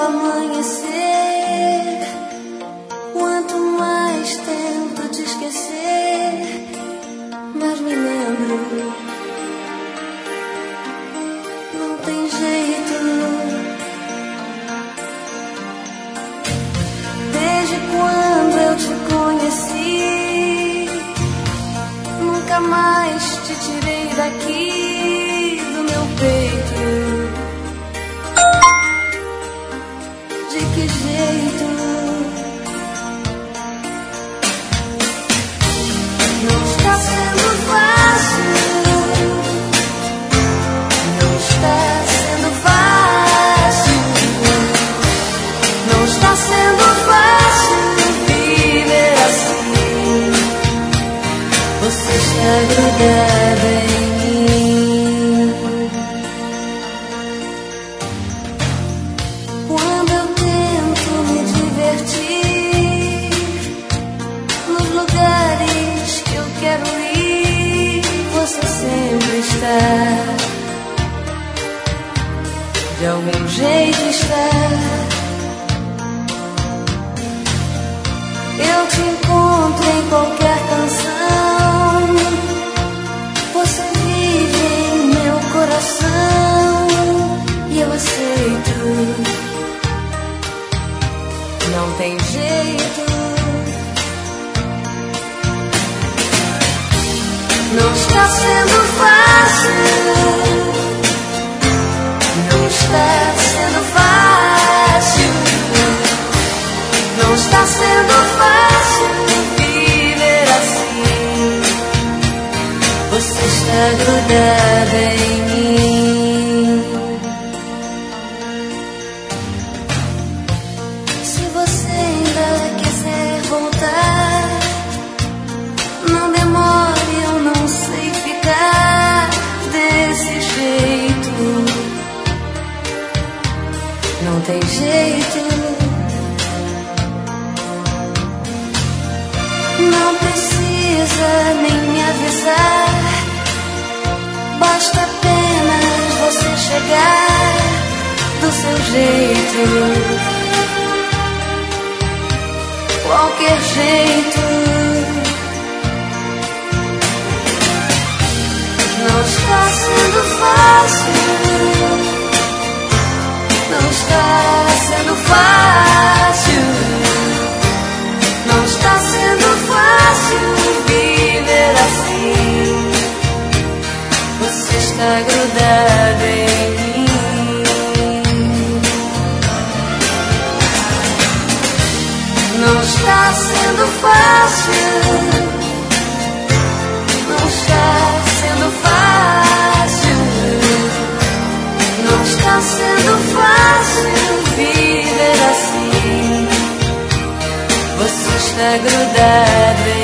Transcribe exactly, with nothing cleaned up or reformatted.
amanhecer, quanto mais tento te esquecer, mais me lembro. Não tem jeito. Desde quando eu te conheci, nunca mais te tirei daqui do meu peito. De que jeito? Não está sendo fácil. Não está sendo fácil. Não está sendo fácil viver assim. Você está grudada em mim. Quando eu tento me divertir nos lugares que eu quero ir, você sempre está. De algum jeito está. Eu te encontro em qualquer canção. Você vive em meu coração e eu aceito. Não tem jeito. Não está sendo fácil. Não está sendo fácil. Não está sendo fácil viver assim. Você está grudada em mim. Se você ainda quiser voltar, não demore, eu não sei ficar desse jeito. Não tem jeito. Não precisa nem me avisar. Basta apenas você chegar do seu jeito. Qualquer jeito. Não está sendo fácil. Não está sendo fácil. Não está sendo fácil viver assim. Você está grudada em mim. Não está sendo fácil. Não está sendo fácil. Não está sendo fácil viver assim. Você está grudada